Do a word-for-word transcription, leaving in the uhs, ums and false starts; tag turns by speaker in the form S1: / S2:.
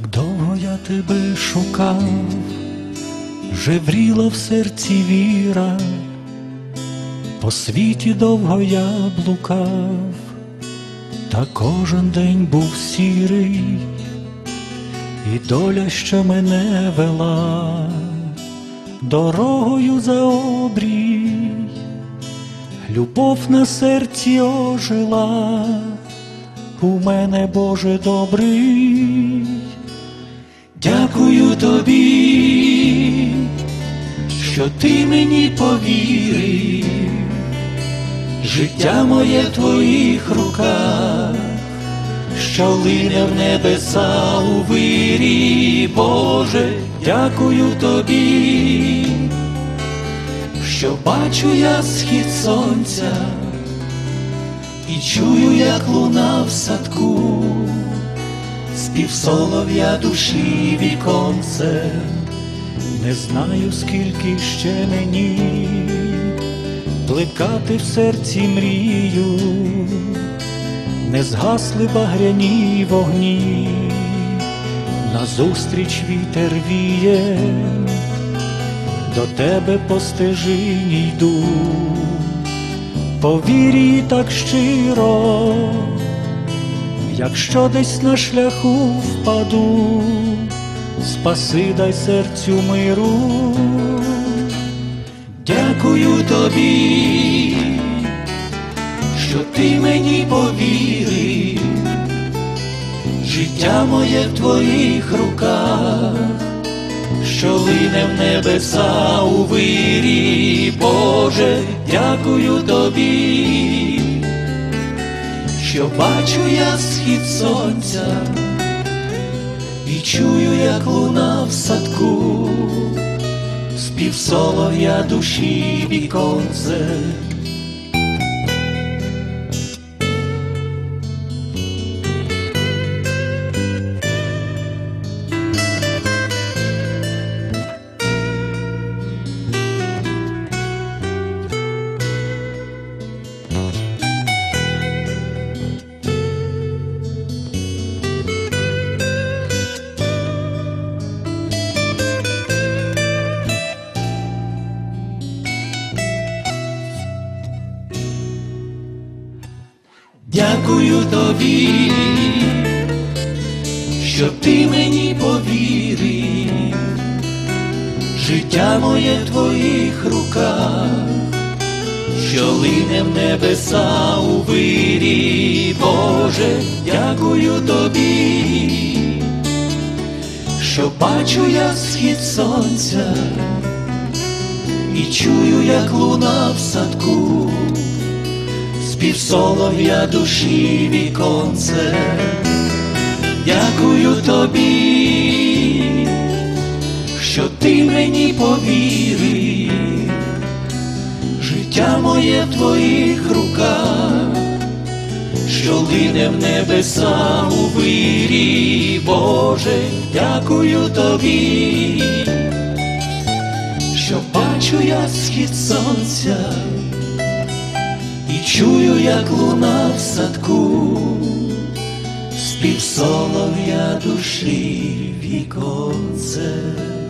S1: Як довго я тебе шукав, жевріла в серці віра, по світі довго я блукав, та кожен день був сірий, і доля, що мене вела дорогою за обрій, любов на серці ожила, у мене, Боже добрий. Дякую тобі, що ти мені повірив, життя моє в твоїх руках, що лине в небеса у вирі. Боже, дякую тобі, що бачу я схід сонця і чую, як луна в садку, спів солов'я душі віконце. Не знаю, скільки ще мені плекати в серці мрію, не згасли багряні вогні, назустріч вітер віє, до тебе по стежині йду, по вірі так щиро. Якщо десь на шляху впаду, спаси, дай серцю миру. Дякую тобі, що ти мені повірив, життя моє в твоїх руках, що лине в небеса у вирі. Боже, дякую тобі, що бачу я схід сонця і чую, як луна в садку, спів солов'я душі віконце. Дякую тобі, що ти мені повірив, життя моє в твоїх руках, що лине в небеса у вирі. Боже, дякую тобі, що бачу я схід сонця і чую, як луна в садку, спів солов'я душі віконце. Дякую тобі, що ти мені повірив, життя моє в твоїх руках, що лине в небеса у вирі. Боже, дякую тобі, що бачу я схід сонця і чую, як луна в садку, спів солов'я душі віконце.